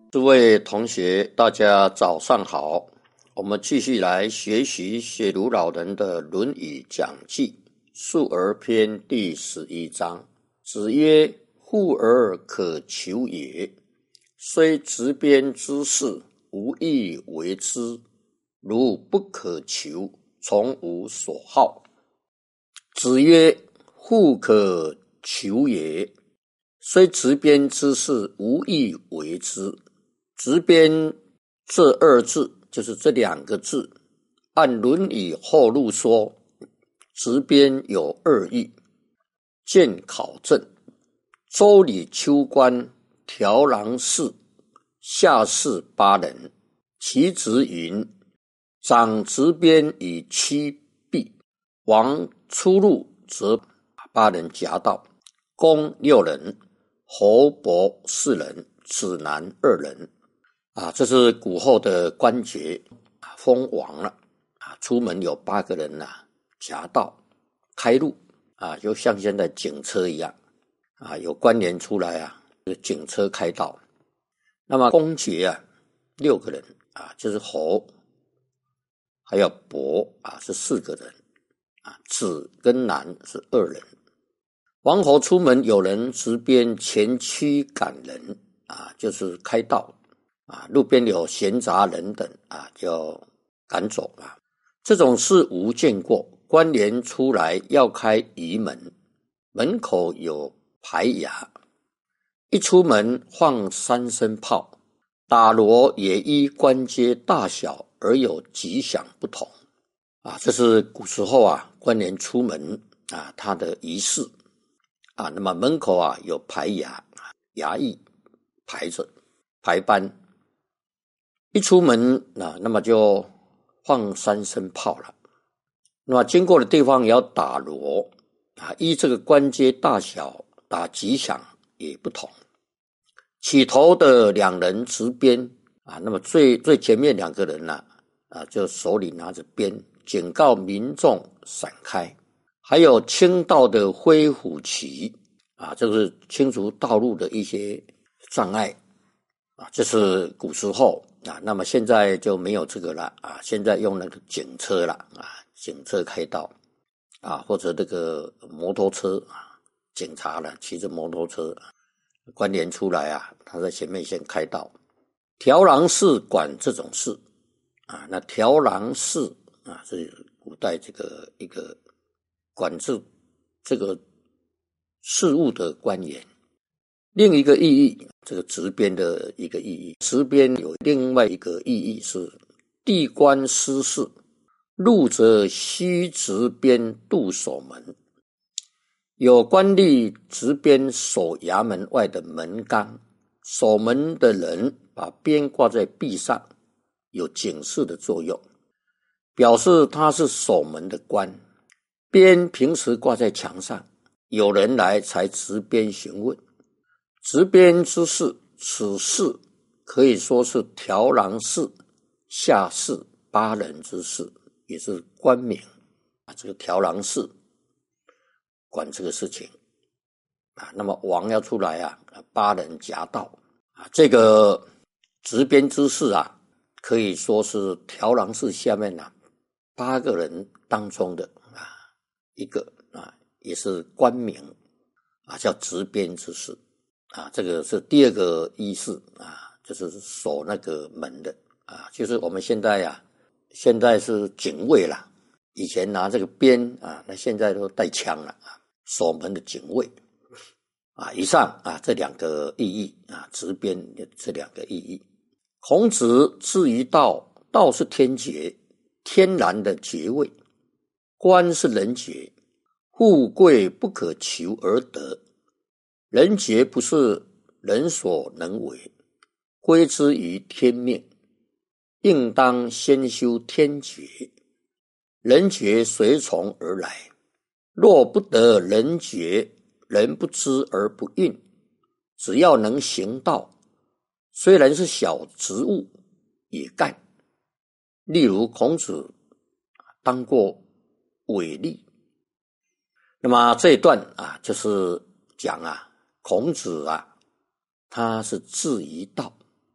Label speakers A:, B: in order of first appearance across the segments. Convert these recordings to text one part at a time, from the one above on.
A: 诸位同学，大家早上好。我们继续来学习写鲁老人的《论语讲记》述而篇第11章。子曰：富而可求也，虽执鞭之事，无益为之。如不可求，从无所好。子曰：富可求也，虽执鞭之事，无益为之。执鞭这二字就是这两个字，按《论语后录》说，执鞭有二义。见考证，周礼秋官条郎士，下士8人，其职云：长执鞭以驱避，王出入则8人夹道，公6人，侯伯4人，子男2人。这是古后的官爵封王了出门有8个人夹道开路就像现在警车一样有官员出来警车开道。那么公爵6个人就是侯还有伯是4个人子跟男是2人。王侯出门，有人执鞭前驱赶人就是开道路边有闲杂人等就赶走这种事无见过。官员出来要开仪门，门口有牌衙，一出门放3声炮，打锣也依官阶大小而有吉祥不同这是古时候官员出门他的仪式那么门口有牌衙，衙役排着排班，一出门那么就放3声炮了。那么经过的地方也要打锣依这个官阶大小打吉祥也不同。起头的2人执鞭那么最前面2个人就手里拿着鞭警告民众闪开。还有清道的挥虎旗这是清除道路的一些障碍这是古时候那么现在就没有这个了现在用那个警车了警车开道或者那个摩托车警察骑着摩托车官员出来他在前面先开道。条郎士管这种事那条郎士是古代这个一个管制这个事务的官员。另一个意义，这个执鞭的一个意义，执鞭有另外一个意义是地官司事，入则须执鞭度守门。有官吏执鞭守衙门外的门纲，守门的人把鞭挂在壁上，有警示的作用，表示他是守门的官。鞭平时挂在墙上，有人来才执鞭询问。执鞭之事，此事可以说是条郎士下士8人之事，也是官名这个条郎士管这个事情那么王要出来8人夹道这个执鞭之事可以说是条郎士下面8个人当中的一个也是官名叫执鞭之事这个是第2个意思就是守那个门的就是我们现在是警卫啦，以前拿这个鞭那现在都带枪了守门的警卫以上这2个意义执鞭这2个意义。孔子至于道，道是天爵，天然的爵位，官是人爵，富贵不可求而得，人爵不是人所能为，归之于天命，应当先修天爵，人爵随从而来。若不得人爵，人不知而不愠，只要能行道，虽然是小职务也干。例如孔子当过痿吏。那么这一段就是讲孔子他是质疑道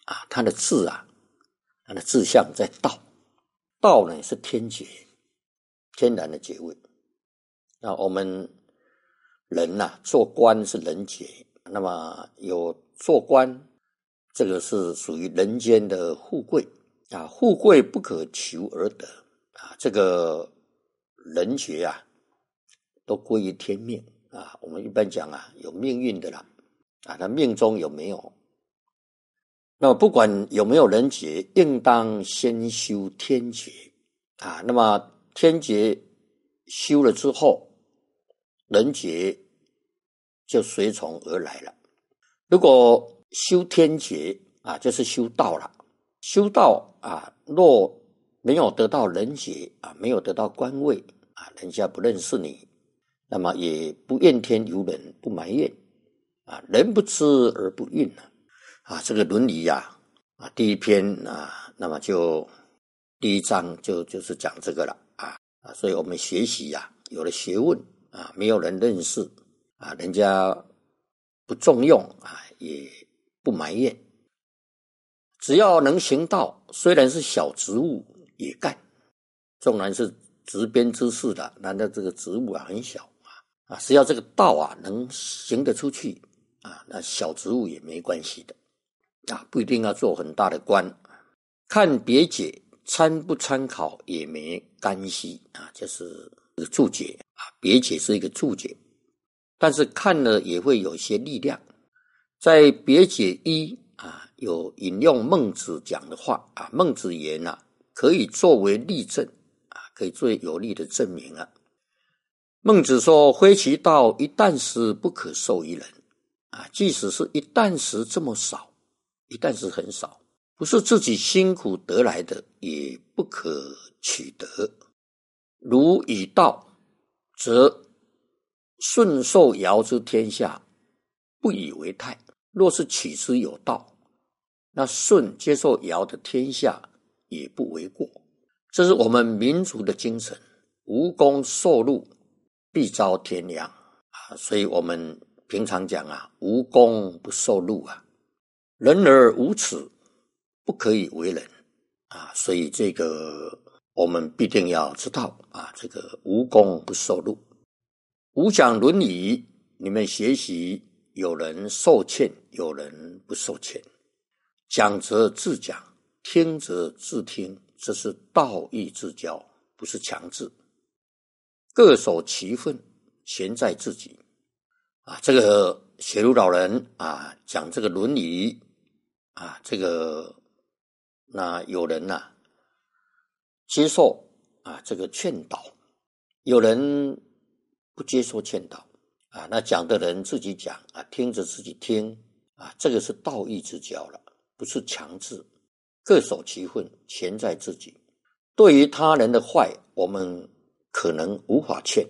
A: 它的志它的志向在道。道呢是天劫，天然的劫位。那我们人做官是人劫，那么有做官，这个是属于人间的富贵富贵不可求而得这个人劫都归于天命我们一般讲有命运的啦那命中有没有？那么不管有没有人劫，应当先修天劫那么天劫修了之后，人劫就随从而来了。如果修天劫就是修道了。修道若没有得到人劫没有得到官位人家不认识你，那么也不怨天尤人，不埋怨人不知而不愠这个伦理第一篇那么就第一章就是讲这个了所以我们学习有了学问没有人认识人家不重用也不埋怨，只要能行道，虽然是小职务也干，纵然是执鞭之事的，难道这个职务很小只要这个道能行得出去那小职务也没关系的不一定要做很大的官。看别解参不参考也没干系就是一个注解别解是一个注解，但是看了也会有些力量。在别解一有引用孟子讲的话孟子言可以作为例证可以作为有力的证明孟子说：挥其道一旦时不可授于人即使是一旦时这么少，一旦时很少，不是自己辛苦得来的，也不可取得。如以道，则舜受尧之天下，不以为泰。若是取之有道，那舜接受尧的天下也不为过。这是我们民族的精神，无功受禄必遭天良所以我们平常讲无功不受禄人而无耻，不可以为人所以这个我们必定要知道这个无功不受禄。吾讲伦理，你们学习，有人受劝，有人不受劝。讲则自讲，听则自听，这是道义之交，不是强制。各守其分，全在自己这个学儒老人讲这个伦理这个那有人接受这个劝导，有人不接受劝导那讲的人自己讲听着自己听这个是道义之交了，不是强制。各守其分，全在自己。对于他人的坏，我们可能无法劝，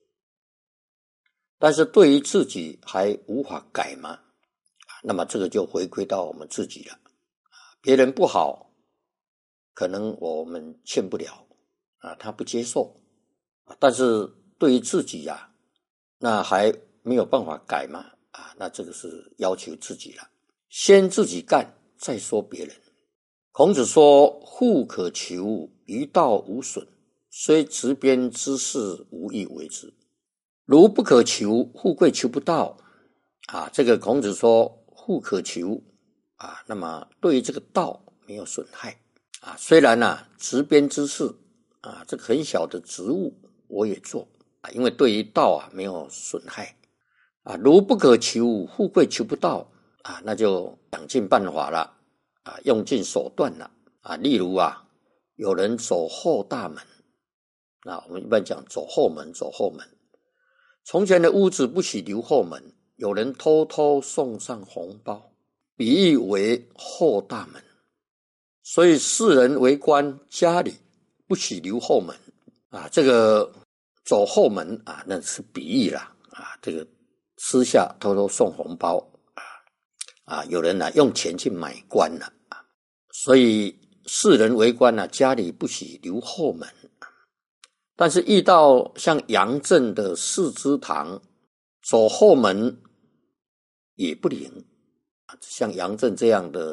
A: 但是对于自己还无法改吗？那么这个就回归到我们自己了。别人不好，可能我们劝不了他不接受但是对于自己那还没有办法改吗？那这个是要求自己了。先自己干，再说别人。孔子说：富可求，于道无损，虽执鞭之事，无以为之。如不可求，富贵求不到这个孔子说富可求那么对于这个道没有损害虽然执鞭之事这个很小的职务我也做因为对于道没有损害如不可求，富贵求不到那就想尽办法了用尽手段了例如有人走后大门我们一般讲走后门，走后门。从前的屋子不许留后门，有人偷偷送上红包，比喻为后大门。所以世人为官，家里不许留后门这个走后门那是比喻啦这个私下偷偷送红包有人用钱去买官了所以世人为官家里不许留后门。但是遇到像杨震的四之堂，走后门也不灵像杨震这样的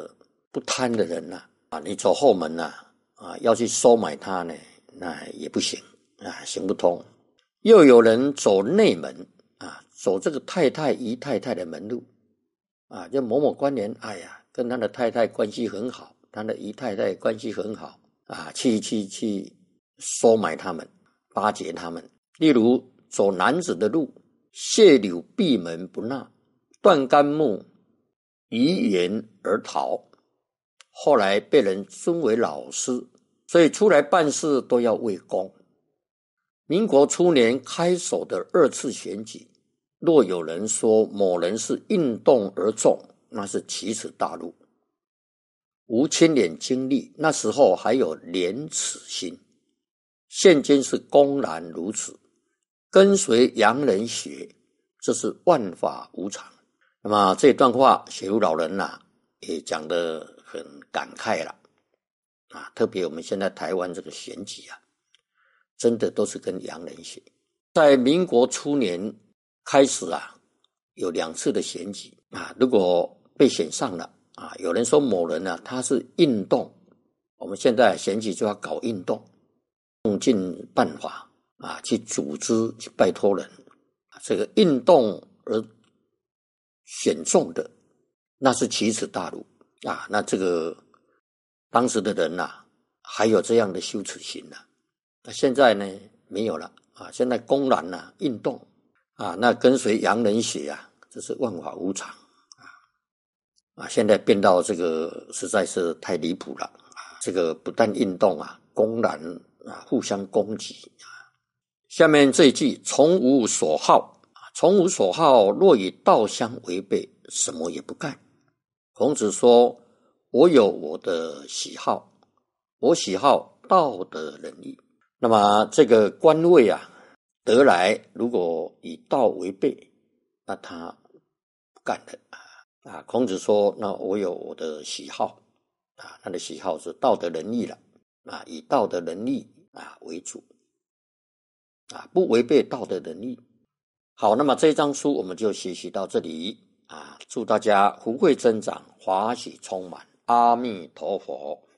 A: 不贪的人呐，你走后门呐，要去收买他呢，那也不行行不通。又有人走内门走这个姨太太的门路就某某官员，跟他的太太关系很好，他的姨太太关系很好去收买他们，巴结他们。例如走男子的路，谢柳闭门不纳，断干木遗言而逃，后来被人尊为老师，所以出来办事都要为公。民国初年开首的2次选举，若有人说某人是运动而中，那是奇耻大辱，无清廉经历，那时候还有廉耻心，现今是公然如此，跟随洋人学，这是万法无常。那么这段话写如老人也讲得很感慨了特别我们现在台湾这个选举真的都是跟洋人学。在民国初年开始有2次的选举如果被选上了有人说某人他是运动，我们现在选举就要搞运动，用尽办法去组织去拜托人这个运动而选中的，那是奇耻大辱那这个当时的人还有这样的羞耻心那现在呢没有了现在公然运动那跟随洋人学这是万法无常现在变到这个实在是太离谱了这个不但运动公然互相攻击下面这一句，从无所好，从无所好，若与道相违背，什么也不干。孔子说，我有我的喜好，我喜好道德仁义。那么这个官位得来，如果与道违背，那他不干的孔子说，那我有我的喜好他的喜好是道德仁义了以道德仁义为主不违背道德仁义。好，那么这一章书我们就学习到这里祝大家福慧增长，华喜充满，阿弥陀佛。